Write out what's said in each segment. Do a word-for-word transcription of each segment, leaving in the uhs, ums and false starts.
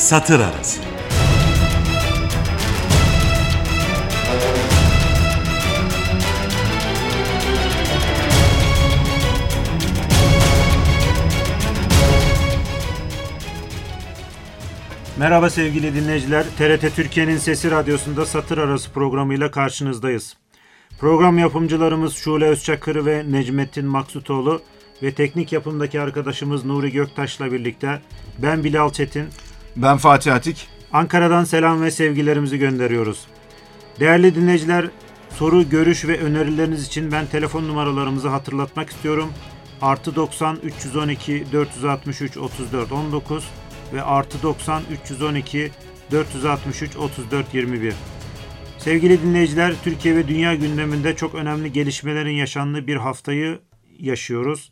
Satır Arası. Merhaba sevgili dinleyiciler. T R T Türkiye'nin Sesi Radyosu'nda Satır Arası programıyla karşınızdayız. Program yapımcılarımız Şule Özçakır ve Necmettin Maksutoğlu ve teknik yapımdaki arkadaşımız Nuri Göktaş'la birlikte ben Bilal Çetin, ben Fatih Atik. Ankara'dan selam ve sevgilerimizi gönderiyoruz. Değerli dinleyiciler, soru, görüş ve önerileriniz için ben telefon numaralarımızı hatırlatmak istiyorum. Artı doksan üç yüz on iki dört yüz altmış üç otuz dört on dokuz ve artı doksan üç yüz on iki dört yüz altmış üç otuz dört yirmi bir. Sevgili dinleyiciler, Türkiye ve dünya gündeminde çok önemli gelişmelerin yaşandığı bir haftayı yaşıyoruz.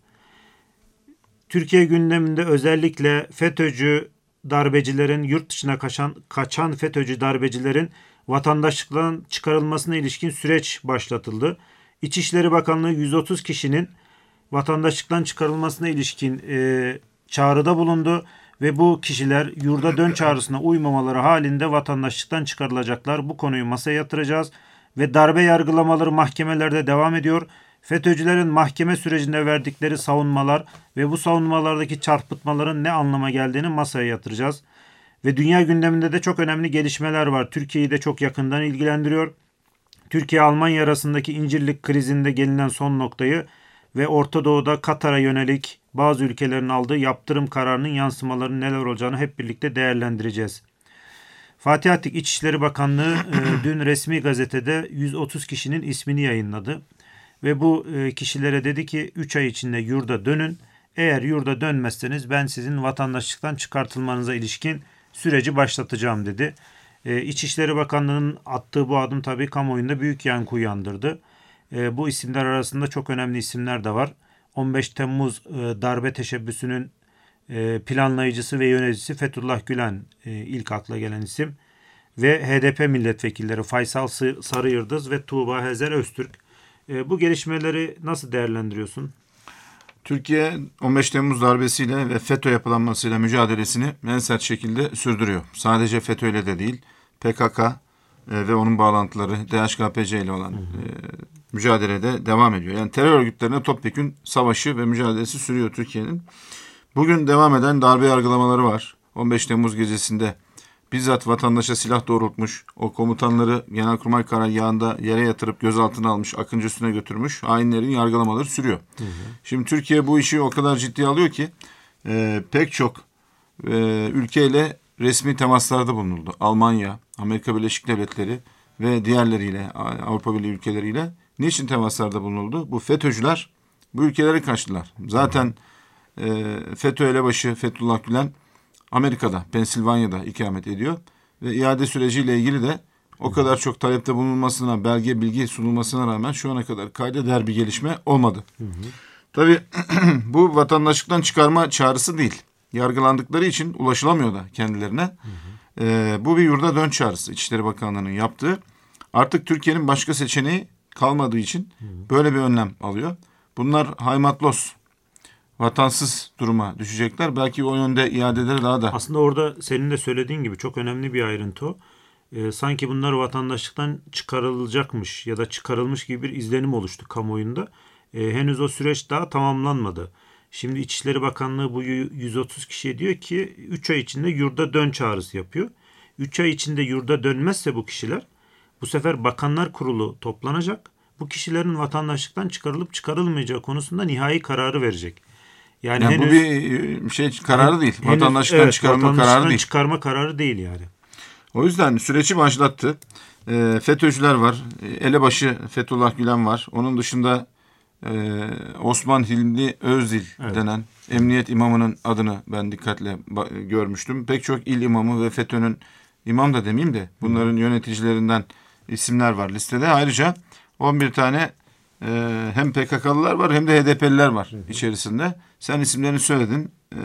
Türkiye gündeminde özellikle FETÖ'cü darbecilerin, yurt dışına kaçan, kaçan FETÖ'cü darbecilerin vatandaşlıktan çıkarılmasına ilişkin süreç başlatıldı. İçişleri Bakanlığı yüz otuz kişinin vatandaşlıktan çıkarılmasına ilişkin e, çağrıda bulundu ve bu kişiler yurda dön çağrısına uymamaları halinde vatandaşlıktan çıkarılacaklar. Bu konuyu masaya yatıracağız ve darbe yargılamaları mahkemelerde devam ediyor. FETÖ'cülerin mahkeme sürecinde verdikleri savunmalar ve bu savunmalardaki çarpıtmaların ne anlama geldiğini masaya yatıracağız. Ve dünya gündeminde de çok önemli gelişmeler var. Türkiye'yi de çok yakından ilgilendiriyor. Türkiye-Almanya arasındaki incirlik krizinde gelinen son noktayı ve Orta Doğu'da Katar'a yönelik bazı ülkelerin aldığı yaptırım kararının yansımalarının neler olacağını hep birlikte değerlendireceğiz. Fatih Atik İçişleri Bakanlığı e, dün resmi gazetede yüz otuz kişinin ismini yayınladı. Ve bu e, kişilere dedi ki üç ay içinde yurda dönün. Eğer yurda dönmezseniz ben sizin vatandaşlıktan çıkartılmanıza ilişkin süreci başlatacağım dedi. E, İçişleri Bakanlığı'nın attığı bu adım tabii kamuoyunda büyük yankı uyandırdı. E, bu isimler arasında çok önemli isimler de var. on beş Temmuz e, darbe teşebbüsünün e, planlayıcısı ve yöneticisi Fethullah Gülen e, ilk akla gelen isim. Ve H D P milletvekilleri Faysal Sarıyıldız ve Tuğba Hezer Öztürk. E, bu gelişmeleri nasıl değerlendiriyorsun? Türkiye on beş Temmuz darbesiyle ve FETÖ yapılanmasıyla mücadelesini en sert şekilde sürdürüyor. Sadece FETÖ ile de değil, P K K e, ve onun bağlantıları D H K P C ile olan e, mücadelede devam ediyor. Yani terör örgütlerine topyekün savaşı ve mücadelesi sürüyor Türkiye'nin. Bugün devam eden darbe yargılamaları var. on beş Temmuz gecesinde bizzat vatandaşa silah doğrultmuş, o komutanları Genelkurmay Karargahı'nda yere yatırıp gözaltına almış, Akıncı Üstü'ne götürmüş, hainlerin yargılamaları sürüyor. Hı hı. Şimdi Türkiye bu işi o kadar ciddiye alıyor ki e, pek çok e, ülkeyle resmi temaslarda bulunuldu. Almanya, Amerika Birleşik Devletleri ve diğerleriyle, Avrupa Birliği ülkeleriyle. Niçin temaslarda bulunuldu? Bu FETÖ'cüler bu ülkeleri kaçtılar. Zaten e, FETÖ elebaşı Fethullah Gülen Amerika'da, Pensilvanya'da ikamet ediyor ve iade süreciyle ilgili de o kadar çok talepte bulunmasına, belge bilgi sunulmasına rağmen şu ana kadar kayda değer bir gelişme olmadı. Hı hı. Tabii bu vatandaşlıktan çıkarma çağrısı değil. Yargılandıkları için ulaşılamıyor da kendilerine. Hı hı. Ee, bu bir yurda dön çağrısı İçişleri Bakanlığı'nın yaptığı. Artık Türkiye'nin başka seçeneği kalmadığı için hı hı. böyle bir önlem alıyor. Bunlar haymatlos, vatansız duruma düşecekler. Belki o yönde iadeleri daha da... Aslında orada senin de söylediğin gibi çok önemli bir ayrıntı o. Ee, sanki bunlar vatandaşlıktan çıkarılacakmış ya da çıkarılmış gibi bir izlenim oluştu kamuoyunda. Ee, henüz o süreç daha tamamlanmadı. Şimdi İçişleri Bakanlığı bu yüz otuz kişiye diyor ki üç ay içinde yurda dön çağrısı yapıyor. üç ay içinde yurda dönmezse bu kişiler bu sefer Bakanlar Kurulu toplanacak. Bu kişilerin vatandaşlıktan çıkarılıp çıkarılmayacağı konusunda nihai kararı verecek. Yani, yani henüz, bu bir şey kararı değil. Henüz, vatandaşlıktan evet, çıkarma vatandaşlıktan kararı değil. çıkarma kararı değil yani. O yüzden süreci başlattı. E, FETÖ'cüler var. Elebaşı Fethullah Gülen var. Onun dışında e, Osman Hilmi Özdil evet. denen emniyet imamının adını ben dikkatle görmüştüm. Pek çok il imamı ve FETÖ'nün imam da demeyeyim de bunların Hı. yöneticilerinden isimler var listede. Ayrıca on bir tane e, hem P K K'lılar var hem de H D P'liler var Hı. içerisinde. Sen isimlerini söyledin. E,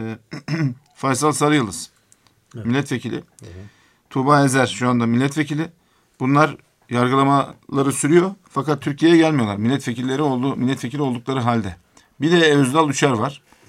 Faysal Sarıyıldız evet. milletvekili. Hı. Tuğba Hezer şu anda milletvekili. Bunlar yargılamaları sürüyor fakat Türkiye'ye gelmiyorlar. Milletvekilleri oldu, milletvekili oldukları halde. Bir de Özdal Uçar var.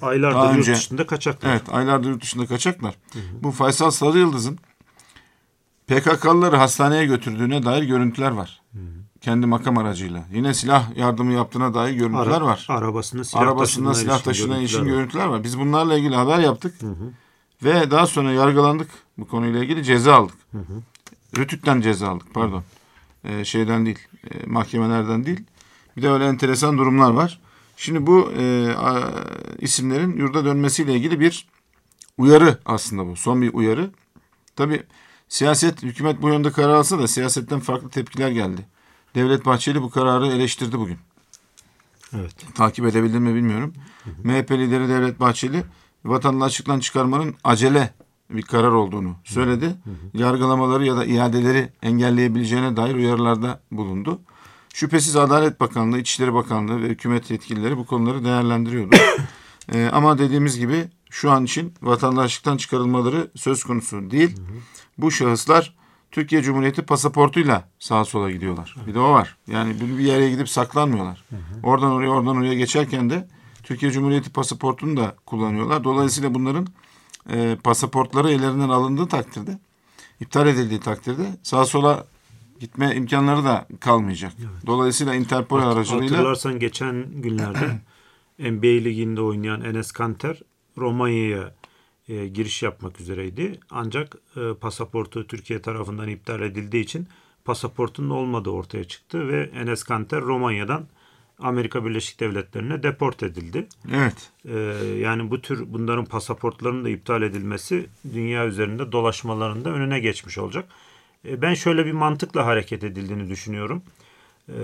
Aylardır daha yurt önce, dışında kaçaklar. Evet, aylardır yurt dışında kaçaklar. Hı hı. Bu Faysal Sarıyıldız'ın P K K'lıları hastaneye götürdüğüne dair görüntüler var. Hı hı. Kendi makam aracıyla. Yine silah yardımı yaptığına dair görüntüler Ara, var. Arabasında silah Arabasında silah taşınan için görüntüler, görüntüler var. Biz bunlarla ilgili haber yaptık. Hı hı. Ve daha sonra yargılandık. Bu konuyla ilgili ceza aldık. Hı hı. Rütük'ten ceza aldık, pardon. Ee, şeyden değil, e, mahkemelerden değil. Bir de öyle enteresan durumlar var. Şimdi bu e, a, isimlerin yurda dönmesiyle ilgili bir uyarı aslında bu. Son bir uyarı. Tabii siyaset, hükümet bu yönde karar alsa da siyasetten farklı tepkiler geldi. Devlet Bahçeli bu kararı eleştirdi bugün. Evet. Takip edebildim mi bilmiyorum. Hı hı. M H P lideri Devlet Bahçeli vatandaşlıktan çıkarmanın acele bir karar olduğunu söyledi. Hı hı. Yargılamaları ya da iadeleri engelleyebileceğine dair uyarılarda bulundu. Şüphesiz Adalet Bakanlığı, İçişleri Bakanlığı ve hükümet yetkilileri bu konuları değerlendiriyordu. ee, ama dediğimiz gibi şu an için vatandaşlıktan çıkarılmaları söz konusu değil. Hı hı. Bu şahıslar Türkiye Cumhuriyeti pasaportuyla sağa sola gidiyorlar. Bir de o var. Yani bir yere gidip saklanmıyorlar. Hı hı. Oradan oraya oradan oraya geçerken de Türkiye Cumhuriyeti pasaportunu da kullanıyorlar. Dolayısıyla bunların e, pasaportları ellerinden alındığı takdirde, iptal edildiği takdirde sağa sola gitme imkanları da kalmayacak. Evet. Dolayısıyla Interpol Hat, aracılığıyla... Hatırlarsan geçen günlerde N B A Ligi'nde oynayan Enes Kanter Romanya'ya e, giriş yapmak üzereydi. Ancak e, pasaportu Türkiye tarafından iptal edildiği için pasaportunun olmadığı ortaya çıktı ve Enes Kanter Romanya'dan Amerika Birleşik Devletleri'ne deport edildi. Evet. Ee, yani bu tür bunların pasaportlarının da iptal edilmesi dünya üzerinde dolaşmalarında önüne geçmiş olacak. Ee, ben şöyle bir mantıkla hareket edildiğini düşünüyorum. Ee,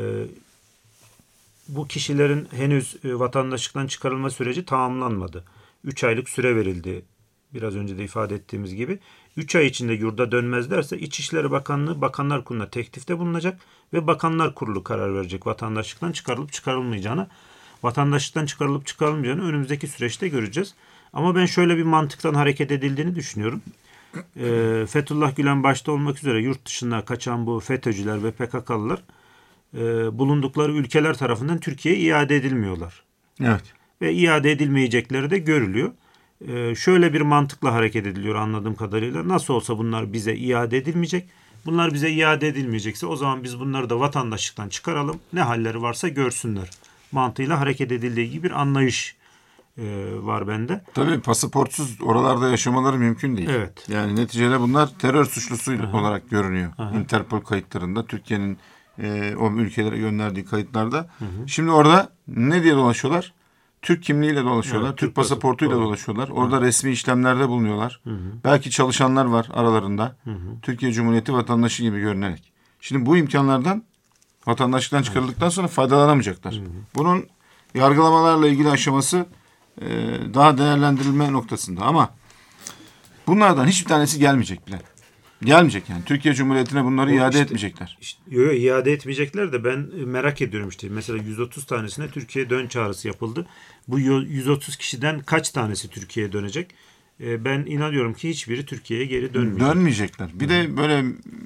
bu kişilerin henüz e, vatandaşlıktan çıkarılma süreci tamamlanmadı. üç aylık süre verildi. Biraz önce de ifade ettiğimiz gibi. üç ay içinde yurda dönmezlerse İçişleri Bakanlığı Bakanlar Kurulu'na teklifte bulunacak ve Bakanlar Kurulu karar verecek vatandaşlıktan çıkarılıp çıkarılmayacağına. Vatandaşlıktan çıkarılıp çıkarılmayacağını önümüzdeki süreçte göreceğiz. Ama ben şöyle bir mantıktan hareket edildiğini düşünüyorum. E, Fethullah Gülen başta olmak üzere yurt dışına kaçan bu FETÖ'cüler ve P K K'lılar e, bulundukları ülkeler tarafından Türkiye'ye iade edilmiyorlar. Evet. Ve iade edilmeyecekleri de görülüyor. Ee, şöyle bir mantıkla hareket ediliyor anladığım kadarıyla. Nasıl olsa bunlar bize iade edilmeyecek. Bunlar bize iade edilmeyecekse o zaman biz bunları da vatandaşlıktan çıkaralım. Ne halleri varsa görsünler. Mantığıyla hareket edildiği gibi bir anlayış e, var bende. Tabii pasaportsuz oralarda yaşamaları mümkün değil. Evet. Yani neticede bunlar terör suçlusu Aha. olarak görünüyor. Aha. Interpol kayıtlarında, Türkiye'nin e, o ülkelere gönderdiği kayıtlarda. Hı hı. Şimdi orada ne diye dolaşıyorlar? Türk kimliğiyle dolaşıyorlar. Evet, Türk, Türk pasaportuyla pasaport. dolaşıyorlar. Orada hı. resmi işlemlerde bulunuyorlar. Hı hı. Belki çalışanlar var aralarında. Hı hı. Türkiye Cumhuriyeti vatandaşı gibi görünerek. Şimdi bu imkanlardan vatandaşlıktan çıkarıldıktan sonra faydalanamayacaklar. Hı hı. Bunun yargılamalarla ilgili aşaması e, daha değerlendirilme noktasında. Ama bunlardan hiçbir tanesi gelmeyecek bile. Gelmeyecek yani. Türkiye Cumhuriyeti'ne bunları o iade işte, etmeyecekler. Işte, yok iade etmeyecekler de ben merak ediyorum işte. Mesela yüz otuz tanesine Türkiye'ye dön çağrısı yapıldı. Bu yüz otuz kişiden kaç tanesi Türkiye'ye dönecek? Ee, ben inanıyorum ki hiçbiri Türkiye'ye geri dönmeyecek. Dönmeyecekler. Bir de böyle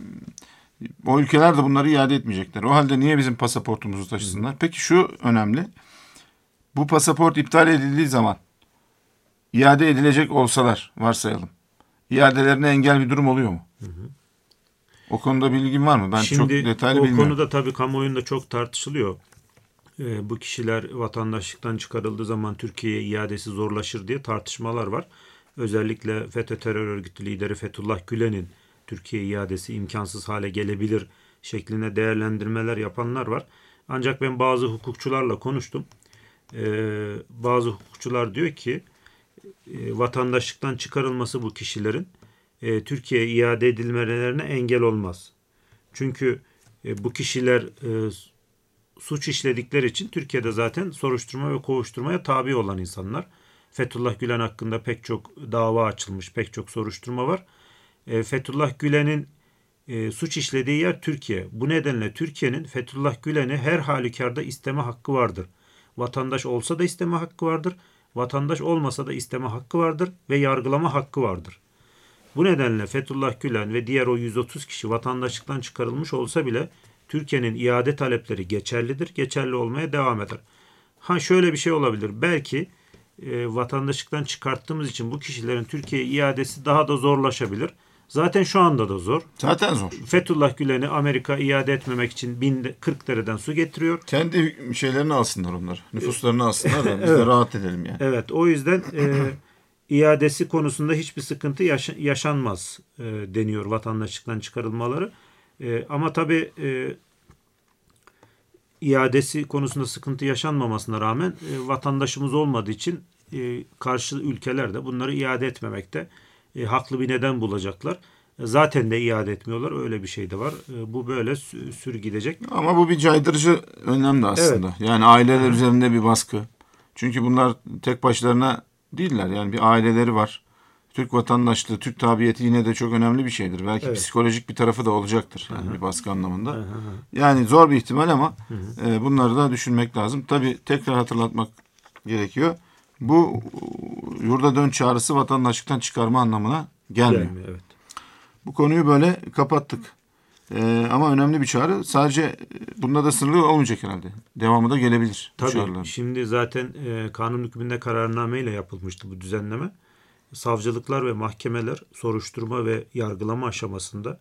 o ülkeler de bunları iade etmeyecekler. O halde niye bizim pasaportumuzu taşısınlar? Peki şu önemli. Bu pasaport iptal edildiği zaman iade edilecek olsalar varsayalım. İadelerine engel bir durum oluyor mu? Hı hı. O konuda bilgin var mı? Ben Şimdi, çok detaylı o bilmiyorum. O konuda tabii kamuoyunda çok tartışılıyor. Ee, bu kişiler vatandaşlıktan çıkarıldığı zaman Türkiye'ye iadesi zorlaşır diye tartışmalar var. Özellikle FETÖ terör örgütü lideri Fethullah Gülen'in Türkiye iadesi imkansız hale gelebilir şeklinde değerlendirmeler yapanlar var. Ancak ben bazı hukukçularla konuştum. Ee, bazı hukukçular diyor ki e, vatandaşlıktan çıkarılması bu kişilerin e, Türkiye'ye iade edilmelerine engel olmaz. Çünkü e, bu kişiler e, suç işledikleri için Türkiye'de zaten soruşturma ve kovuşturmaya tabi olan insanlar. Fethullah Gülen hakkında pek çok dava açılmış, pek çok soruşturma var. E, Fethullah Gülen'in e, suç işlediği yer Türkiye. Bu nedenle Türkiye'nin Fethullah Gülen'i her halükarda isteme hakkı vardır. Vatandaş olsa da isteme hakkı vardır. Vatandaş olmasa da isteme hakkı vardır ve yargılama hakkı vardır. Bu nedenle Fethullah Gülen ve diğer o yüz otuz kişi vatandaşlıktan çıkarılmış olsa bile Türkiye'nin iade talepleri geçerlidir. Geçerli olmaya devam eder. Ha şöyle bir şey olabilir. Belki e, vatandaşlıktan çıkarttığımız için bu kişilerin Türkiye'ye iadesi daha da zorlaşabilir. Zaten şu anda da zor. Zaten zor. Fethullah Gülen'i Amerika iade etmemek için bin kırk dereden su getiriyor. Kendi şeylerini alsınlar onlar. Nüfuslarını alsınlar da biz Evet. de rahat edelim yani. Evet, o yüzden e, iadesi konusunda hiçbir sıkıntı yaşa- yaşanmaz e, deniyor vatandaşlıktan çıkarılmaları. E, ama tabii e, iadesi konusunda sıkıntı yaşanmamasına rağmen e, vatandaşımız olmadığı için e, karşı ülkeler de bunları iade etmemekte e, haklı bir neden bulacaklar. E, zaten de iade etmiyorlar. Öyle bir şey de var. E, bu böyle sü- sür gidecek. Ama bu bir caydırıcı önlem de aslında. Yani aileler Hı. üzerinde bir baskı. Çünkü bunlar tek başlarına değiller. Yani bir aileleri var. Türk vatandaşlığı, Türk tabiyeti yine de çok önemli bir şeydir. Belki Evet. psikolojik bir tarafı da olacaktır. Yani Hı. bir baskı anlamında. Hı hı. Yani zor bir ihtimal ama Hı hı. e, bunları da düşünmek lazım. Tabii tekrar hatırlatmak gerekiyor. Bu yurda dön çağrısı vatandaşlıktan çıkarma anlamına gelmiyor. Gelmiyor, evet. Bu konuyu böyle kapattık. Ee, ama önemli bir çağrı. Sadece bunda da sınırlı olmayacak herhalde. Devamı da gelebilir. bu Tabii. çağrıların. Şimdi zaten e, kanun hükmünde kararnameyle yapılmıştı bu düzenleme. Savcılıklar ve mahkemeler soruşturma ve yargılama aşamasında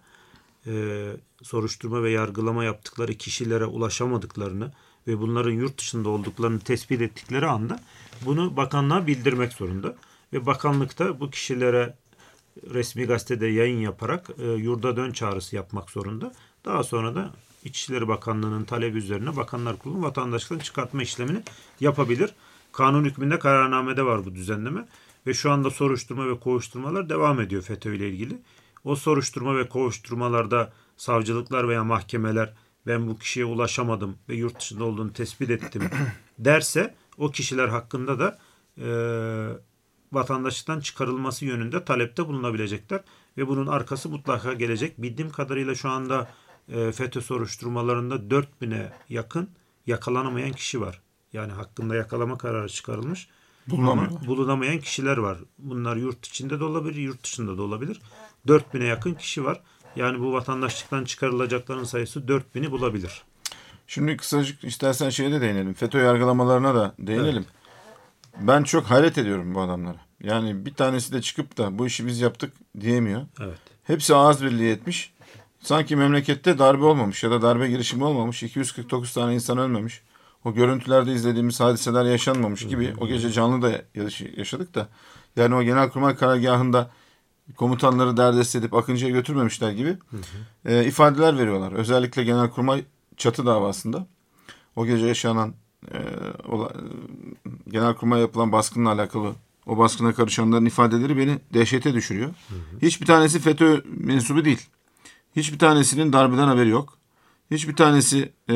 e, soruşturma ve yargılama yaptıkları kişilere ulaşamadıklarını ve bunların yurt dışında olduklarını tespit ettikleri anda bunu bakanlığa bildirmek zorunda. Ve bakanlık da bu kişilere resmi gazetede yayın yaparak e, yurda dön çağrısı yapmak zorunda. Daha sonra da İçişleri Bakanlığı'nın talebi üzerine Bakanlar Kurulu vatandaşlıktan çıkartma işlemini yapabilir. Kanun hükmünde kararnamede var bu düzenleme. Ve şu anda soruşturma ve kovuşturmalar devam ediyor FETÖ ile ilgili. O soruşturma ve kovuşturmalarda savcılıklar veya mahkemeler ben bu kişiye ulaşamadım ve yurt dışında olduğunu tespit ettim derse o kişiler hakkında da e, vatandaşlıktan çıkarılması yönünde talepte bulunabilecekler. Ve bunun arkası mutlaka gelecek. Bildiğim kadarıyla şu anda e, FETÖ soruşturmalarında dört bine yakın yakalanamayan kişi var. Yani hakkında yakalama kararı çıkarılmış. Ama bulunamayan kişiler var. Bunlar yurt içinde de olabilir, yurt dışında da olabilir. dört bine yakın kişi var. Yani bu vatandaşlıktan çıkarılacakların sayısı dört bini bulabilir. Şimdi kısacık istersen şeye de değinelim. FETÖ yargılamalarına da değinelim. Evet. Ben çok hayret ediyorum bu adamlara. Yani bir tanesi de çıkıp da bu işi biz yaptık diyemiyor. Evet. Hepsi ağız birliği etmiş. Sanki memlekette darbe olmamış ya da darbe girişimi olmamış. iki yüz kırk dokuz tane insan ölmemiş. O görüntülerde izlediğimiz hadiseler yaşanmamış gibi o gece canlı da yaşadık da yani o Genelkurmay karargahında komutanları derdest edip Akıncı'ya götürmemişler gibi hı hı. E, ifadeler veriyorlar. Özellikle Genelkurmay çatı davasında o gece yaşanan e, ola, e, Genelkurmay'a yapılan baskınla alakalı o baskına karışanların ifadeleri beni dehşete düşürüyor. Hı hı. Hiçbir tanesi FETÖ mensubu değil. Hiçbir tanesinin darbeden haberi yok. Hiçbir tanesi e,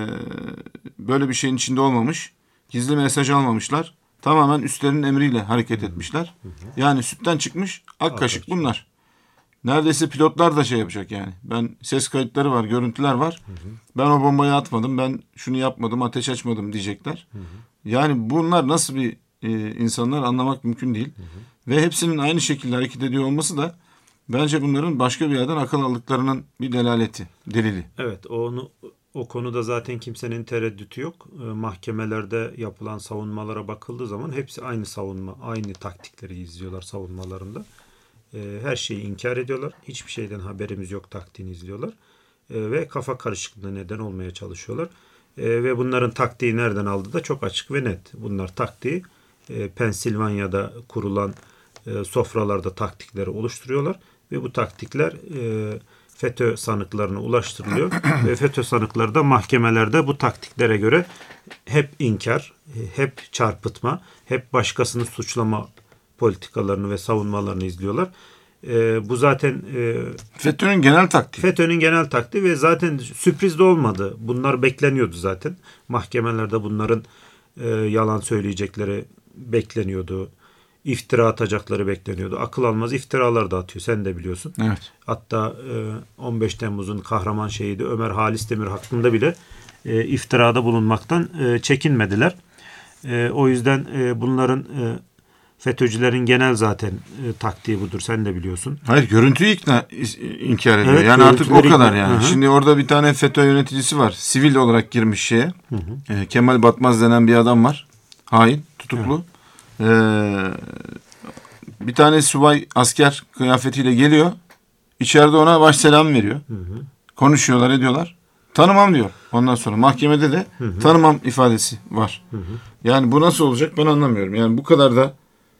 böyle bir şeyin içinde olmamış. Gizli mesaj almamışlar. Tamamen üstlerinin emriyle hareket etmişler. Hı hı. Yani sütten çıkmış ak kaşık bunlar. Neredeyse pilotlar da şey yapacak yani. Ben ses kayıtları var, görüntüler var. Hı hı. Ben o bombayı atmadım, ben şunu yapmadım, ateş açmadım diyecekler. Hı hı. Yani bunlar nasıl bir e, insanlar anlamak mümkün değil. Hı hı. Ve hepsinin aynı şekilde hareket ediyor olması da bence bunların başka bir yerden akıl aldıklarının bir delaleti, delili. Evet, onu o konuda zaten kimsenin tereddütü yok. E, mahkemelerde yapılan savunmalara bakıldığı zaman hepsi aynı savunma, aynı taktikleri izliyorlar savunmalarında. E, her şeyi inkar ediyorlar. Hiçbir şeyden haberimiz yok taktiğini izliyorlar. E, ve kafa karışıklığına neden olmaya çalışıyorlar. E, ve bunların taktiği nereden aldığı da çok açık ve net. Bunlar taktiği e, Pensilvanya'da kurulan e, sofralarda taktikleri oluşturuyorlar. Ve bu taktikler e, FETÖ sanıklarına ulaştırılıyor. Ve FETÖ sanıkları da mahkemelerde bu taktiklere göre hep inkar, hep çarpıtma, hep başkasını suçlama politikalarını ve savunmalarını izliyorlar. E, bu zaten e, FETÖ'nün genel taktiği. FETÖ'nün genel taktiği ve zaten sürpriz de olmadı. Bunlar bekleniyordu zaten. Mahkemelerde bunların e, yalan söyleyecekleri bekleniyordu. İftira atacakları bekleniyordu. Akıl almaz iftiralar da atıyor. Sen de biliyorsun. Evet. Hatta on beş Temmuz'un kahraman şehidi Ömer Halis Demir hakkında bile iftirada bulunmaktan çekinmediler. O yüzden bunların FETÖ'cülerin genel zaten taktiği budur. Sen de biliyorsun. Hayır, görüntüyü ikna, inkar ediyor. Evet, yani artık o kadar yani. Hı hı. Şimdi orada bir tane FETÖ yöneticisi var. Sivil olarak girmiş şeye. Hı hı. Kemal Batmaz denen bir adam var. Hain, tutuklu. Hı. Ee, bir tane subay asker kıyafetiyle geliyor. İçeride ona başselam veriyor. Hı hı. Konuşuyorlar, ediyorlar. Tanımam diyor. Ondan sonra mahkemede de hı hı. tanımam ifadesi var. Hı hı. Yani bu nasıl olacak ben anlamıyorum. Yani bu kadar da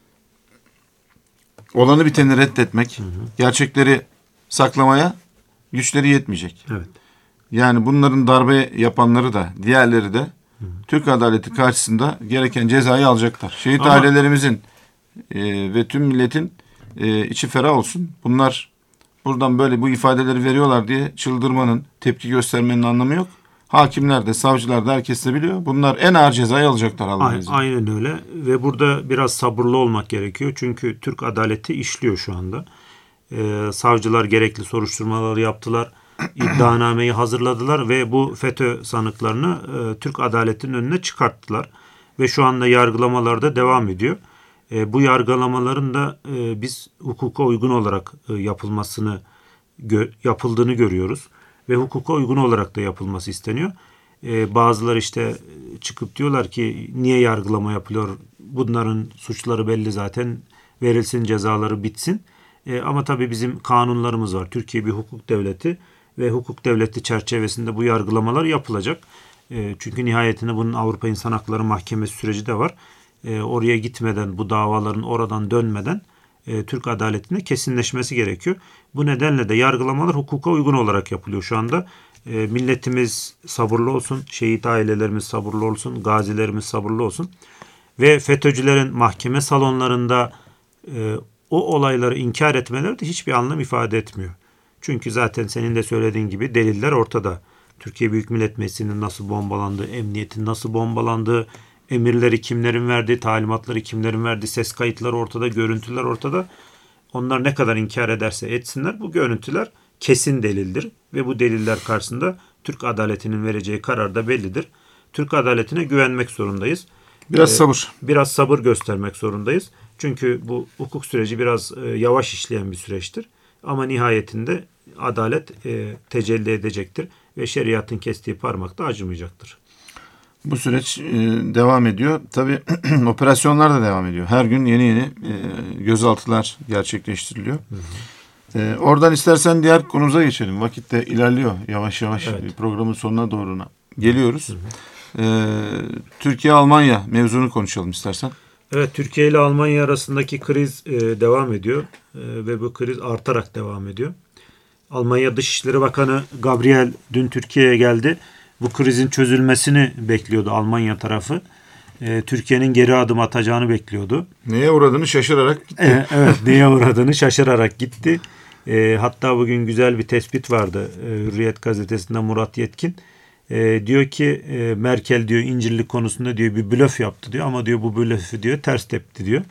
olanı biteni reddetmek, hı hı. gerçekleri saklamaya güçleri yetmeyecek. Evet. Yani bunların darbe yapanları da, diğerleri de hı hı. Türk adaleti karşısında gereken cezayı alacaklar. Şehit Ama... ailelerimizin e, ve tüm milletin e, içi ferah olsun. Bunlar buradan böyle bu ifadeleri veriyorlar diye çıldırmanın, tepki göstermenin anlamı yok. Hakimler de, savcılar da herkes de biliyor. Bunlar en ağır cezayı alacaklar Allah'ın izniyle. Aynen öyle ve burada biraz sabırlı olmak gerekiyor. Çünkü Türk adaleti işliyor şu anda. Ee, savcılar gerekli soruşturmaları yaptılar. İddianameyi hazırladılar ve bu FETÖ sanıklarını e, Türk adaletinin önüne çıkarttılar. Ve şu anda yargılamalarda devam ediyor. E, bu yargılamaların da e, biz hukuka uygun olarak e, yapılmasını gö- yapıldığını görüyoruz ve hukuka uygun olarak da yapılması isteniyor. E, bazıları işte çıkıp diyorlar ki niye yargılama yapılıyor? Bunların suçları belli zaten. Verilsin cezaları bitsin. E, ama tabii bizim kanunlarımız var. Türkiye bir hukuk devleti ve hukuk devleti çerçevesinde bu yargılamalar yapılacak. E, çünkü nihayetinde bunun Avrupa İnsan Hakları Mahkemesi süreci de var. E, oraya gitmeden, bu davaların oradan dönmeden e, Türk adaletine kesinleşmesi gerekiyor. Bu nedenle de yargılamalar hukuka uygun olarak yapılıyor şu anda. E, milletimiz sabırlı olsun, şehit ailelerimiz sabırlı olsun, gazilerimiz sabırlı olsun. Ve FETÖ'cülerin mahkeme salonlarında e, o olayları inkar etmeleri de hiçbir anlam ifade etmiyor. Çünkü zaten senin de söylediğin gibi deliller ortada. Türkiye Büyük Millet Meclisi'nin nasıl bombalandığı, emniyetin nasıl bombalandığı, emirleri kimlerin verdiği, talimatları kimlerin verdiği, ses kayıtları ortada, görüntüler ortada. Onlar ne kadar inkar ederse etsinler bu görüntüler kesin delildir. Ve bu deliller karşısında Türk adaletinin vereceği karar da bellidir. Türk adaletine güvenmek zorundayız. Biraz ee, sabır. Biraz sabır göstermek zorundayız. Çünkü bu hukuk süreci biraz e, yavaş işleyen bir süreçtir. Ama nihayetinde adalet e, tecelli edecektir. Ve şeriatın kestiği parmak da acımayacaktır. Bu süreç e, devam ediyor. Tabii operasyonlar da devam ediyor. Her gün yeni yeni e, gözaltılar gerçekleştiriliyor. Hı hı. E, oradan istersen diğer konumuza geçelim. Vakit de ilerliyor. Yavaş yavaş evet. Programın sonuna doğru geliyoruz. Hı hı. E, Türkiye-Almanya mevzunu konuşalım istersen. Evet, Türkiye ile Almanya arasındaki kriz e, devam ediyor. E, ve bu kriz artarak devam ediyor. Almanya Dışişleri Bakanı Gabriel dün Türkiye'ye geldi. Bu krizin çözülmesini bekliyordu Almanya tarafı. Ee, Türkiye'nin geri adım atacağını bekliyordu. Neye uğradığını şaşırarak gitti. Ee, evet, neye uğradığını şaşırarak gitti. Ee, hatta bugün güzel bir tespit vardı. Ee, Hürriyet gazetesinde Murat Yetkin. Ee, diyor ki e, Merkel diyor İncirlik konusunda diyor bir blöf yaptı diyor. Ama diyor bu blöfü diyor ters tepti diyor.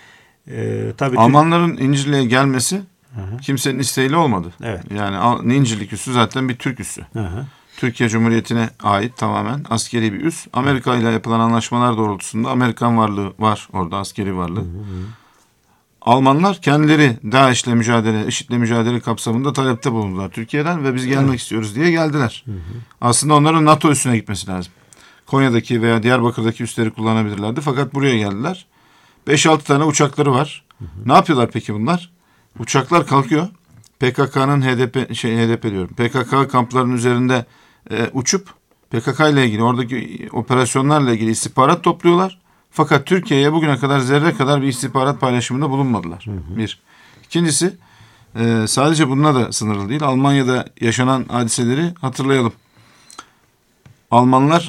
Ee, tabii Almanların Türk... İncirliğe gelmesi Hı-hı. kimsenin isteğiyle olmadı. Evet. Yani İncirlik üssü zaten bir Türk üssü. Hı-hı. Türkiye Cumhuriyeti'ne ait tamamen askeri bir üs. Amerika ile yapılan anlaşmalar doğrultusunda Amerikan varlığı var orada, askeri varlığı. Hı hı. Almanlar kendileri DAEŞ'le mücadele, IŞİD'le mücadele kapsamında talepte bulundular Türkiye'den ve biz gelmek hı. istiyoruz diye geldiler. Hı hı. Aslında onların NATO üssüne gitmesi lazım. Konya'daki veya Diyarbakır'daki üsleri kullanabilirlerdi fakat buraya geldiler. beş altı tane uçakları var. Hı hı. Ne yapıyorlar peki bunlar? Uçaklar kalkıyor. P K K'nın H D P şey H D P diyorum. P K K kamplarının üzerinde e, uçup P K K ile ilgili oradaki operasyonlarla ilgili istihbarat topluyorlar. Fakat Türkiye'ye bugüne kadar zerre kadar bir istihbarat paylaşımında bulunmadılar. Hı hı. Bir. İkincisi e, sadece bununla da sınırlı değil. Almanya'da yaşanan hadiseleri hatırlayalım. Almanlar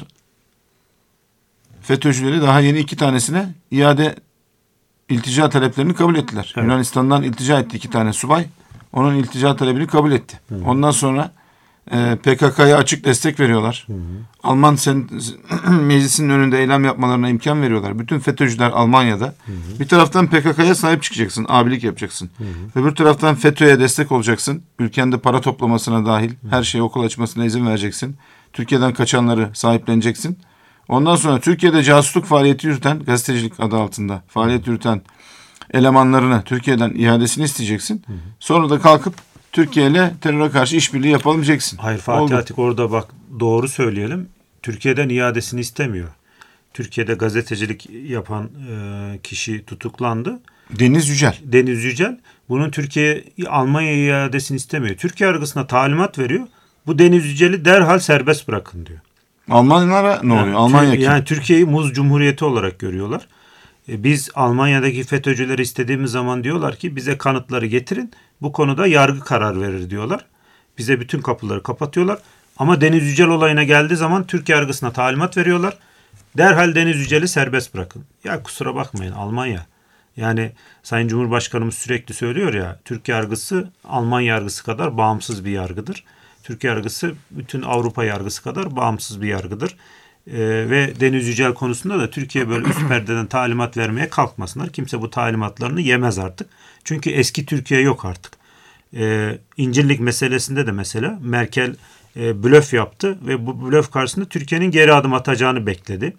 FETÖ'cüleri daha yeni iki tanesine iade iltica taleplerini kabul ettiler. Evet. Yunanistan'dan iltica etti iki tane subay. Onun iltica talebini kabul etti. Hı hı. Ondan sonra e, P K K'ya açık destek veriyorlar. Hı hı. Alman sen, meclisinin önünde eylem yapmalarına imkan veriyorlar. Bütün FETÖ'cüler Almanya'da. Hı hı. Bir taraftan P K K'ya sahip çıkacaksın. Abilik yapacaksın. Hı hı. Öbür taraftan FETÖ'ye destek olacaksın. Ülkende para toplamasına dahil. Hı hı. Her şeye okul açmasına izin vereceksin. Türkiye'den kaçanları sahipleneceksin. Ondan sonra Türkiye'de casusluk faaliyeti yürüten, gazetecilik adı altında faaliyet yürüten elemanlarını Türkiye'den iadesini isteyeceksin. Hı hı. Sonra da kalkıp Türkiye ile teröre karşı işbirliği yapalım diyeceksin. Hayır Fatih Atik orada bak doğru söyleyelim. Türkiye'den iadesini istemiyor. Türkiye'de gazetecilik yapan e, kişi tutuklandı. Deniz Yücel. Deniz Yücel. Bunun Türkiye Almanya iadesini istemiyor. Türkiye yargısına talimat veriyor. Bu Deniz Yücel'i derhal serbest bırakın diyor. Almanlara ne oluyor? Yani, Almanya kim? Yani Türkiye'yi muz cumhuriyeti olarak görüyorlar. E, biz Almanya'daki FETÖ'cüleri istediğimiz zaman diyorlar ki bize kanıtları getirin. Bu konuda yargı karar verir diyorlar. Bize bütün kapıları kapatıyorlar. Ama Deniz Yücel olayına geldiği zaman Türk yargısına talimat veriyorlar. Derhal Deniz Yücel'i serbest bırakın. Ya kusura bakmayın Almanya. Yani Sayın Cumhurbaşkanımız sürekli söylüyor ya, Türk yargısı Alman yargısı kadar bağımsız bir yargıdır. Türk yargısı bütün Avrupa yargısı kadar bağımsız bir yargıdır. Ee, ve Deniz Yücel konusunda da Türkiye böyle üst perdeden talimat vermeye kalkmasınlar. Kimse bu talimatlarını yemez artık. Çünkü eski Türkiye yok artık. Ee, İncirlik meselesinde de mesela Merkel e, blöf yaptı ve bu blöf karşısında Türkiye'nin geri adım atacağını bekledi.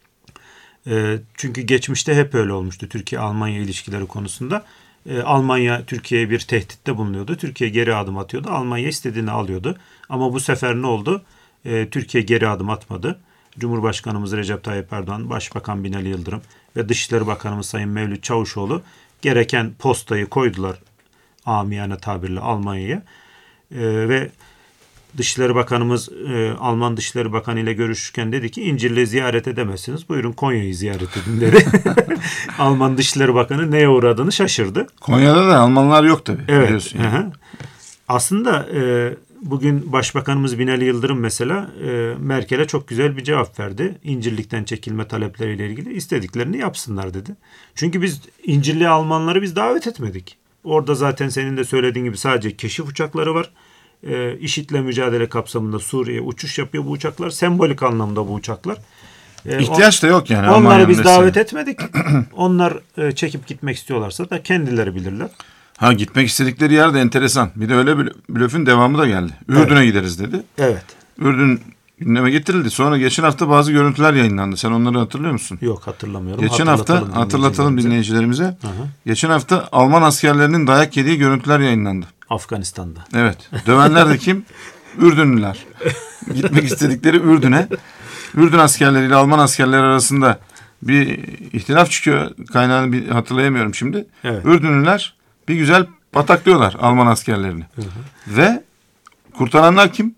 E, çünkü geçmişte hep öyle olmuştu Türkiye-Almanya ilişkileri konusunda. E, Almanya Türkiye'ye bir tehditte bulunuyordu. Türkiye geri adım atıyordu. Almanya istediğini alıyordu. Ama bu sefer ne oldu? E, Türkiye geri adım atmadı. Cumhurbaşkanımız Recep Tayyip Erdoğan, Başbakan Binali Yıldırım ve Dışişleri Bakanımız Sayın Mevlüt Çavuşoğlu gereken postayı koydular amiyane tabirle Almanya'ya. E, ve Dışişleri Bakanımız e, Alman Dışişleri Bakanı ile görüşürken dedi ki İncirli'yi ziyaret edemezsiniz. Buyurun Konya'yı ziyaret edin dedi. Alman Dışişleri Bakanı neye uğradığını şaşırdı. Konya'da da Almanlar yok tabii. Evet. Yani. Aslında e, bugün Başbakanımız Binali Yıldırım mesela e, Merkel'e çok güzel bir cevap verdi. İncirlik'ten çekilme talepleriyle ilgili istediklerini yapsınlar dedi. Çünkü biz İncirli Almanları biz davet etmedik. Orada zaten senin de söylediğin gibi sadece keşif uçakları var. E, IŞİD'le mücadele kapsamında Suriye'ye uçuş yapıyor bu uçaklar. Sembolik anlamda bu uçaklar. E, İhtiyaç da yok yani. Onları biz davet etmedik. Onlar e, çekip gitmek istiyorlarsa da kendileri bilirler. Ha gitmek istedikleri yer de enteresan. Bir de öyle blöfün devamı da geldi. Ürdün'e evet. gideriz dedi. Evet. Ürdün gündeme getirildi. Sonra geçen hafta bazı görüntüler yayınlandı. Sen onları hatırlıyor musun? Yok hatırlamıyorum. Geçen hafta hatırlatalım dinleyicilerimize. Hı hı. Geçen hafta Alman askerlerinin dayak yediği görüntüler yayınlandı. Afganistan'da. Evet. Dövenler de kim? Ürdünlüler. Gitmek istedikleri Ürdün'e. Ürdün askerleriyle Alman askerleri arasında bir ihtilaf çıkıyor. Kaynağını bir hatırlayamıyorum şimdi. Evet. Ürdünlüler bir güzel pataklıyorlar Alman askerlerini. Hı hı. Ve kurtaranlar kim?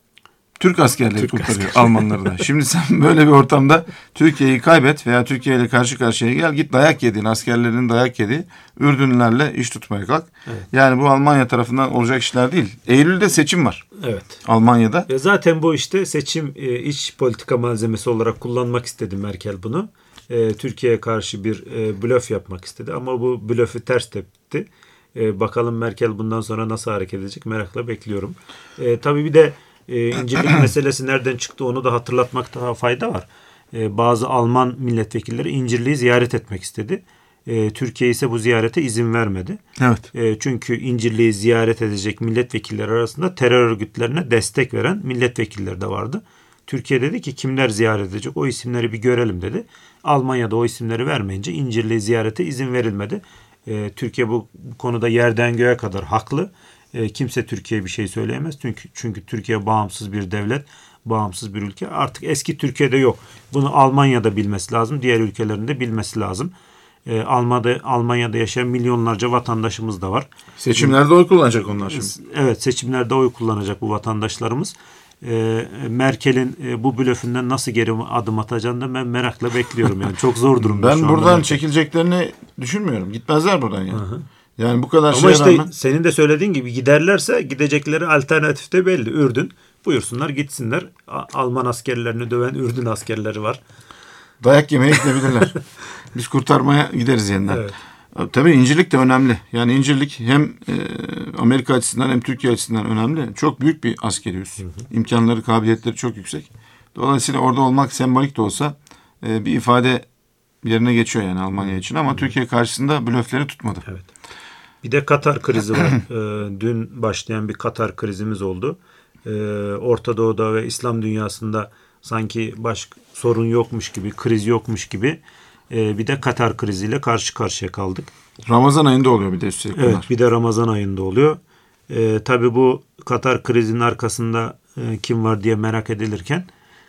Türk askerleri Türk kurtarıyor asker. Almanları da. Şimdi sen böyle bir ortamda Türkiye'yi kaybet veya Türkiye ile karşı karşıya gel, git dayak yedin, askerlerin dayak yedi, Ürdünlülerle iş tutmaya kalk. Evet. Yani bu Almanya tarafından olacak işler değil. Eylül'de seçim var. Evet. Almanya'da. E zaten bu işte seçim e, iç politika malzemesi olarak kullanmak istedi Merkel bunu. E, Türkiye'ye karşı bir e, blöf yapmak istedi ama bu blöfü ters tepti. E, bakalım Merkel bundan sonra nasıl hareket edecek merakla bekliyorum. E, tabii bir de e, İncirlik meselesi nereden çıktı onu da hatırlatmakta fayda var. E, bazı Alman milletvekilleri İncirli'yi ziyaret etmek istedi. E, Türkiye ise bu ziyarete izin vermedi. Evet. E, çünkü İncirli'yi ziyaret edecek milletvekilleri arasında terör örgütlerine destek veren milletvekilleri de vardı. Türkiye dedi ki kimler ziyaret edecek o isimleri bir görelim dedi. Almanya'da o isimleri vermeyince İncirli'yi ziyarete izin verilmedi. E, Türkiye bu konuda yerden göğe kadar haklı. E, kimse Türkiye'ye bir şey söyleyemez. Çünkü, çünkü Türkiye bağımsız bir devlet, bağımsız bir ülke. Artık eski Türkiye'de yok. Bunu Almanya'da bilmesi lazım. Diğer ülkelerin de bilmesi lazım. E, Almanya'da, Almanya'da yaşayan milyonlarca vatandaşımız da var. Seçimlerde oy kullanacak onlar şimdi. Evet, seçimlerde oy kullanacak bu vatandaşlarımız. E, Merkel'in e, bu blöfünden nasıl geri adım atacağını da ben merakla bekliyorum. Yani çok zor durumda. Ben şu buradan anda çekileceklerini düşünmüyorum. Gitmezler buradan yani. Hı-hı. Yani bu kadar Ama şeye işte rağmen... senin de söylediğin gibi giderlerse gidecekleri alternatif de belli. Ürdün. Buyursunlar gitsinler. Alman askerlerini döven Ürdün askerleri var. Dayak yemeye gidebilirler. Biz kurtarmaya gideriz yeniden. Evet. Tabii İncirlik de önemli. Yani İncirlik hem e, Amerika açısından hem Türkiye açısından önemli. Çok büyük bir askeri üs. Hı hı. İmkanları, kabiliyetleri çok yüksek. Dolayısıyla orada olmak sembolik de olsa e, bir ifade yerine geçiyor yani Almanya için. Ama hı hı. Türkiye karşısında blöfleri tutmadı. Evet. Bir de Katar krizi var. e, dün başlayan bir Katar krizimiz oldu. E, Orta Doğu'da ve İslam dünyasında sanki baş sorun yokmuş gibi, kriz yokmuş gibi e, bir de Katar kriziyle karşı karşıya kaldık. Ramazan ayında oluyor bir de üstelik. Evet, bunlar. Bir de Ramazan ayında oluyor. E, tabii bu Katar krizinin arkasında e, kim var diye merak edilirken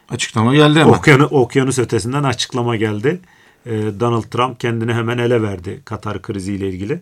Açıklama geldi ama. Okyanu, okyanus ötesinden açıklama geldi. Ee, Donald Trump kendini hemen ele verdi Katar kriziyle ilgili.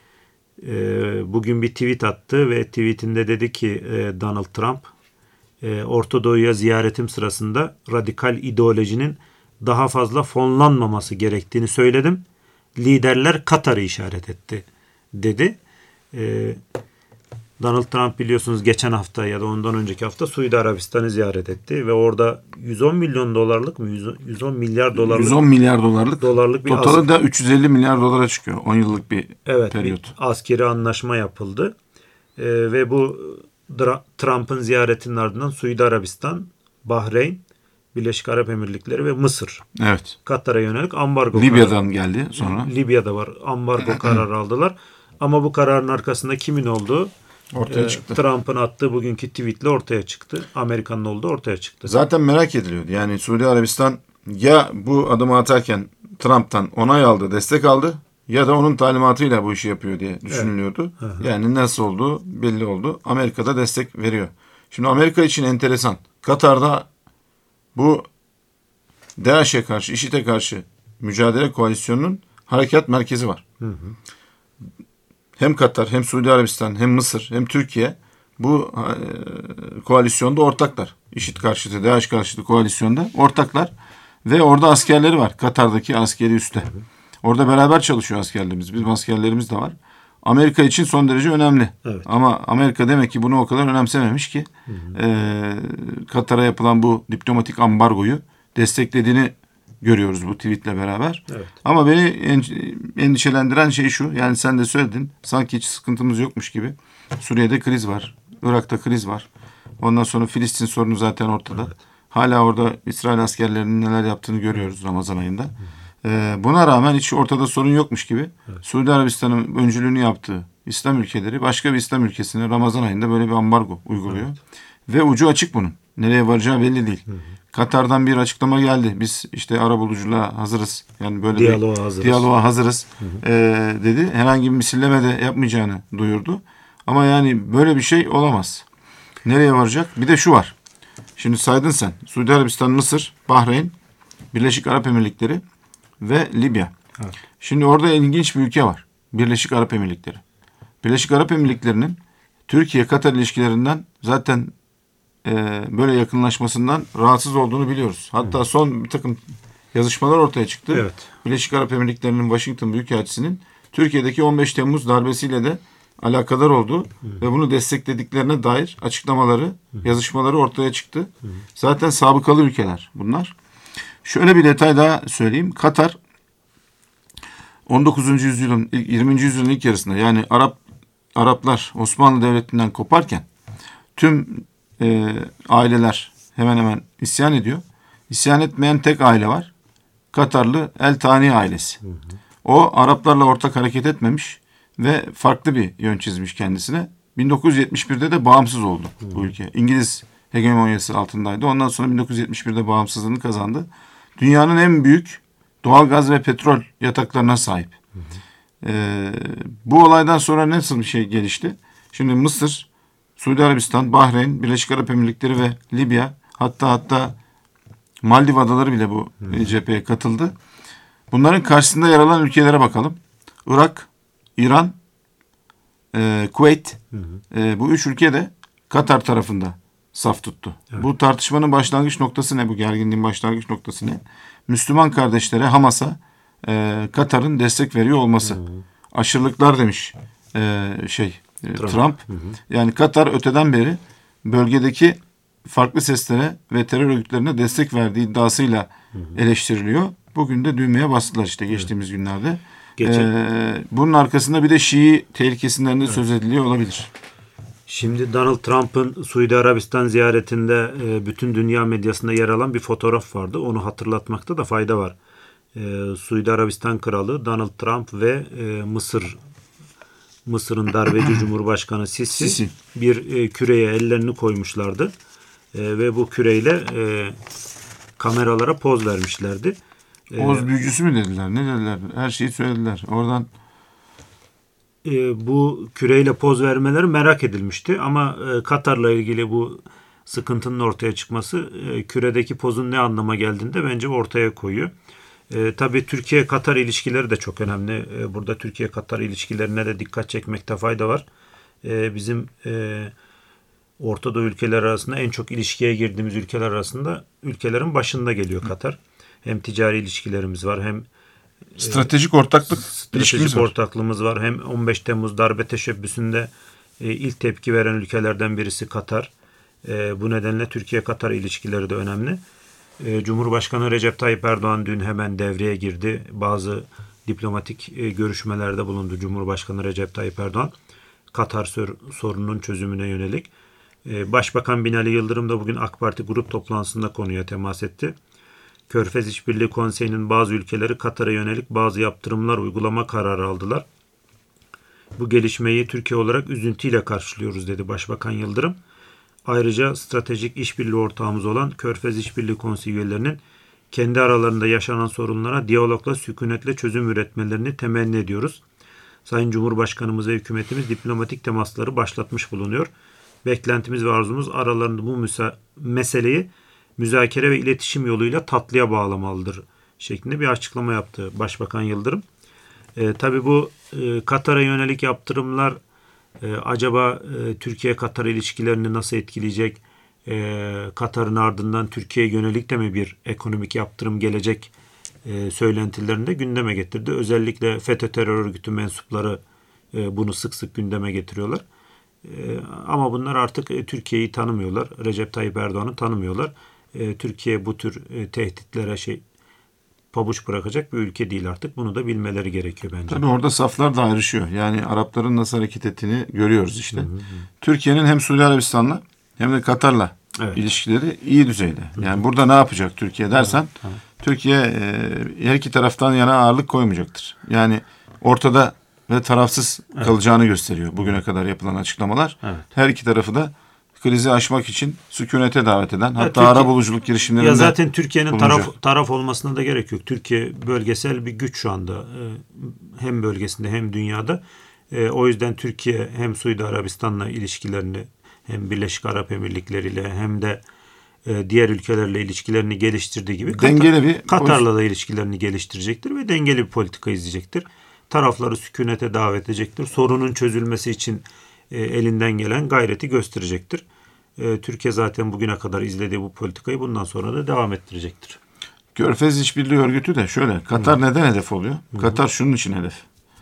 Ee, bugün bir tweet attı ve tweetinde dedi ki e, Donald Trump, e, Orta Doğu'ya ziyaretim sırasında radikal ideolojinin daha fazla fonlanmaması gerektiğini söyledim. Liderler Katar'ı işaret etti dedi. Ee, Donald Trump biliyorsunuz geçen hafta ya da ondan önceki hafta Suudi Arabistan'ı ziyaret etti ve orada yüz on milyon dolarlık mı yüz on milyar dolarlık yüz on milyar dolarlık, dolarlık bir totalı as- da üç yüz elli milyar dolara çıkıyor. on yıllık bir evet, periyot. bir askeri anlaşma yapıldı. Ee, ve bu Dra- Trump'ın ziyaretinin ardından Suudi Arabistan, Bahreyn, Birleşik Arap Emirlikleri ve Mısır Evet. Katar'a yönelik ambargo Libya'dan kararı. geldi sonra. Libya'da var. Ambargo kararı aldılar. Ama bu kararın arkasında kimin olduğu Ortaya e, çıktı. Trump'ın attığı bugünkü tweetle ortaya çıktı. Amerika'nın olduğu ortaya çıktı. Zaten merak ediliyordu. Yani Suudi Arabistan ya bu adımı atarken Trump'tan onay aldı, destek aldı ya da onun talimatıyla bu işi yapıyor diye düşünülüyordu. Evet. Yani nasıl olduğu belli oldu. Amerika'da destek veriyor. Şimdi Amerika için enteresan. Katar'da bu DAEŞ'e karşı, IŞİD'e karşı mücadele koalisyonunun harekat merkezi var. Hı hı. Hem Katar, hem Suudi Arabistan, hem Mısır, hem Türkiye bu e, koalisyonda ortaklar. IŞİD karşıtı, DAEŞ karşıtı koalisyonda ortaklar. Ve orada askerleri var. Katar'daki askeri üste. Orada beraber çalışıyor askerlerimiz. Bizim askerlerimiz de var. Amerika için son derece önemli. Evet. Ama Amerika demek ki bunu o kadar önemsememiş ki hı hı. E, Katar'a yapılan bu diplomatik ambargoyu desteklediğini görüyoruz bu tweetle beraber. Evet. Ama beni endişelendiren şey şu. Yani sen de söyledin. Sanki hiç sıkıntımız yokmuş gibi. Suriye'de kriz var. Irak'ta kriz var. Ondan sonra Filistin sorunu zaten ortada. Evet. Hala orada İsrail askerlerinin neler yaptığını görüyoruz Ramazan ayında. Ee, buna rağmen hiç ortada sorun yokmuş gibi. Evet. Suudi Arabistan'ın öncülüğünü yaptığı İslam ülkeleri başka bir İslam ülkesine Ramazan ayında böyle bir ambargo uyguluyor. Evet. Ve ucu açık bunun. Nereye varacağı belli değil. Hı hı. Katar'dan bir açıklama geldi. Biz işte arabuluculuğa hazırız. Yani böyle diyaloğa bir hazırız. diyaloğa hazırız hı hı. E, dedi. Herhangi bir misilleme de yapmayacağını duyurdu. Ama yani böyle bir şey olamaz. Nereye varacak? Bir de şu var. Şimdi saydın sen. Suudi Arabistan, Mısır, Bahreyn, Birleşik Arap Emirlikleri ve Libya. Evet. Şimdi orada ilginç bir ülke var. Birleşik Arap Emirlikleri. Birleşik Arap Emirlikleri'nin Türkiye-Katar ilişkilerinden zaten e, böyle yakınlaşmasından rahatsız olduğunu biliyoruz. Hatta evet. son bir takım yazışmalar ortaya çıktı. Evet. Birleşik Arap Emirlikleri'nin Washington Büyükelçisi'nin Türkiye'deki on beş Temmuz darbesiyle de alakadar oldu hı. ve bunu desteklediklerine dair açıklamaları, hı. yazışmaları ortaya çıktı. Hı. Zaten sabıkalı ülkeler bunlar. Şöyle bir detay daha söyleyeyim. Katar on dokuzuncu yüzyılın, yirminci yüzyılın ilk yarısında yani Arap Araplar Osmanlı Devleti'nden koparken tüm e, aileler hemen hemen isyan ediyor. İsyan etmeyen tek aile var. Katarlı El Tani ailesi. Hı hı. O Araplarla ortak hareket etmemiş ve farklı bir yön çizmiş kendisine. bin dokuz yüz yetmiş birde de bağımsız oldu hı. bu ülke. İngiliz hegemonyası altındaydı. Ondan sonra bin dokuz yüz yetmiş birde bağımsızlığını kazandı. Dünyanın en büyük doğal gaz ve petrol yataklarına sahip. Hı hı. Ee, bu olaydan sonra nasıl bir şey gelişti? Şimdi Mısır, Suudi Arabistan, Bahreyn, Birleşik Arap Emirlikleri ve Libya, hatta hatta Maldiv adaları bile bu hı. cepheye katıldı. Bunların karşısında yer alan ülkelere bakalım. Irak, İran, e, Kuveyt, hı hı. E, bu üç ülke de Katar tarafında saf tuttu. Evet. Bu tartışmanın başlangıç noktası ne? Bu gerginliğin başlangıç noktası ne? Müslüman kardeşlere, Hamas'a e, Katar'ın destek veriyor olması. Hı hı. Aşırılıklar demiş e, şey e, Trump. Trump. Hı hı. Yani Katar öteden beri bölgedeki farklı seslere ve terör örgütlerine destek verdiği iddiasıyla hı hı. eleştiriliyor. Bugün de düğmeye bastılar işte geçtiğimiz evet. günlerde. Ee, bunun arkasında bir de Şii tehlikesinden de evet. söz ediliyor olabilir. Şimdi Donald Trump'ın Suudi Arabistan ziyaretinde e, bütün dünya medyasında yer alan bir fotoğraf vardı. Onu hatırlatmakta da fayda var. E, Suudi Arabistan Kralı Donald Trump ve e, Mısır Mısır'ın darbeci Cumhurbaşkanı Sisi, Sisi. bir e, küreye ellerini koymuşlardı. E, ve bu küreyle e, kameralara poz vermişlerdi. Oğuz büyücüsü mü dediler? Ne dediler? Her şeyi söylediler. Oradan e, bu küreyle poz vermeleri merak edilmişti ama e, Katar'la ilgili bu sıkıntının ortaya çıkması e, küredeki pozun ne anlama geldiğini de bence ortaya koyuyor. E, tabii Türkiye-Katar ilişkileri de çok önemli. E, burada Türkiye-Katar ilişkilerine de dikkat çekmekte fayda var. E, bizim e, Orta Doğu ülkeler arasında en çok ilişkiye girdiğimiz ülkeler arasında ülkelerin başında geliyor Katar. Hem ticari ilişkilerimiz var, hem stratejik ortaklık stratejik ortaklığımız var. Hem on beş Temmuz darbe teşebbüsünde e, ilk tepki veren ülkelerden birisi Katar. E, bu nedenle Türkiye-Katar ilişkileri de önemli. E, Cumhurbaşkanı Recep Tayyip Erdoğan dün hemen devreye girdi. Bazı diplomatik e, görüşmelerde bulundu Cumhurbaşkanı Recep Tayyip Erdoğan. Katar sor- sorununun çözümüne yönelik. E, Başbakan Binali Yıldırım da bugün AK Parti grup toplantısında konuya temas etti. Körfez İşbirliği Konseyi'nin bazı ülkeleri Katar'a yönelik bazı yaptırımlar uygulama kararı aldılar. Bu gelişmeyi Türkiye olarak üzüntüyle karşılıyoruz dedi Başbakan Yıldırım. Ayrıca stratejik işbirliği ortağımız olan Körfez İşbirliği Konseyi üyelerinin kendi aralarında yaşanan sorunlara diyalogla, sükunetle çözüm üretmelerini temenni ediyoruz. Sayın Cumhurbaşkanımız ve hükümetimiz diplomatik temasları başlatmış bulunuyor. Beklentimiz ve arzumuz aralarında bu müsa- meseleyi müzakere ve iletişim yoluyla tatlıya bağlamalıdır şeklinde bir açıklama yaptı Başbakan Yıldırım. E, tabii bu e, Katar'a yönelik yaptırımlar e, acaba e, Türkiye-Katar ilişkilerini nasıl etkileyecek? E, Katar'ın ardından Türkiye'ye yönelik de mi bir ekonomik yaptırım gelecek e, söylentilerini de gündeme getirdi. Özellikle FETÖ terör örgütü mensupları e, bunu sık sık gündeme getiriyorlar. E, ama bunlar artık e, Türkiye'yi tanımıyorlar. Recep Tayyip Erdoğan'ı tanımıyorlar. E, Türkiye bu tür e, tehditlere şey pabuç bırakacak bir ülke değil artık. Bunu da bilmeleri gerekiyor bence. Tabii orada saflar da ayrışıyor. Yani Arapların nasıl hareket ettiğini görüyoruz işte. Hı hı. Türkiye'nin hem Suudi Arabistan'la hem de Katar'la evet. ilişkileri iyi düzeyde. Yani hı hı. burada ne yapacak Türkiye dersen hı hı. Türkiye e, her iki taraftan yana ağırlık koymayacaktır. Yani ortada ve tarafsız evet. kalacağını gösteriyor bugüne kadar yapılan açıklamalar. Evet. Her iki tarafı da krizi aşmak için sükunete davet eden, hatta Türkiye, ara buluculuk girişimlerinde ya zaten Türkiye'nin taraf taraf olmasına da gerek yok. Türkiye bölgesel bir güç şu anda. Hem bölgesinde hem dünyada. O yüzden Türkiye hem Suudi Arabistan'la ilişkilerini, hem Birleşik Arap Emirlikleri ile hem de diğer ülkelerle ilişkilerini geliştirdiği gibi dengeli bir Katar'la da ilişkilerini geliştirecektir ve dengeli bir politika izleyecektir. Tarafları sükunete davet edecektir. Sorunun çözülmesi için elinden gelen gayreti gösterecektir. Türkiye zaten bugüne kadar izlediği bu politikayı bundan sonra da devam ettirecektir. Körfez İşbirliği Örgütü de şöyle. Katar Hı. neden hedef oluyor? Hı. Katar şunun için hedef.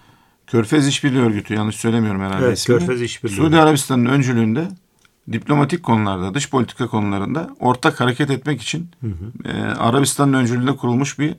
Körfez İşbirliği Örgütü, yanlış söylemiyorum herhalde evet, ismini. Körfez İşbirliği. Suudi Arabistan'ın öncülüğünde diplomatik konularda, dış politika konularında ortak hareket etmek için hı hı. E, Arabistan'ın öncülüğünde kurulmuş bir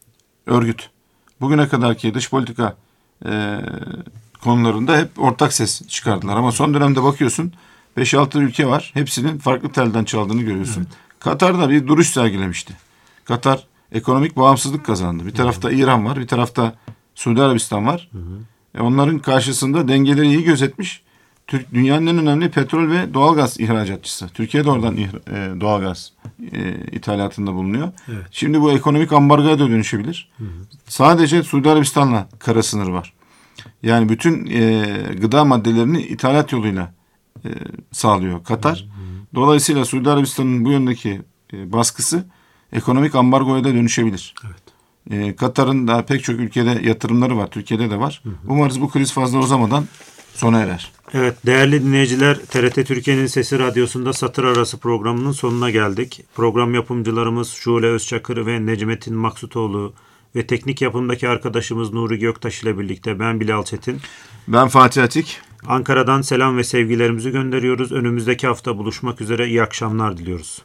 örgüt. Bugüne kadarki dış politika e, konularında hep ortak ses çıkardılar. Ama son dönemde bakıyorsun beş altı ülke var. Hepsinin farklı telden çaldığını görüyorsun. Evet. Katar'da bir duruş sergilemişti. Katar ekonomik bağımsızlık kazandı. Bir tarafta hı hı. İran var, bir tarafta Suudi Arabistan var. Hı hı. E onların karşısında dengeleri iyi gözetmiş. Türk dünyanın en önemli petrol ve doğalgaz ihracatçısı. Türkiye de oradan e, doğalgaz e, ithalatında bulunuyor. Evet. Şimdi bu ekonomik ambargoya da dönüşebilir. Hı hı. Sadece Suudi Arabistan'la kara sınır var. Yani bütün e, gıda maddelerini ithalat yoluyla e, sağlıyor Katar. Hı hı. Dolayısıyla Suudi Arabistan'ın bu yöndeki e, baskısı ekonomik ambargoya da dönüşebilir. Evet. E, Katar'ın daha pek çok ülkede yatırımları var. Türkiye'de de var. Hı hı. Umarız bu kriz fazla uzamadan sona erer. Evet değerli dinleyiciler, T R T Türkiye'nin Sesi Radyosu'nda Satır Arası programının sonuna geldik. Program yapımcılarımız Şule Özçakır ve Necmettin Maksutoğlu ve teknik yapımdaki arkadaşımız Nuri Göktaş ile birlikte ben Bilal Çetin. Ben Fatih Atik. Ankara'dan selam ve sevgilerimizi gönderiyoruz. Önümüzdeki hafta buluşmak üzere, iyi akşamlar diliyoruz.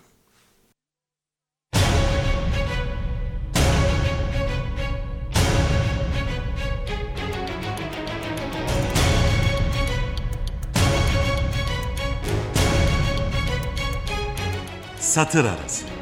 Satır Arası.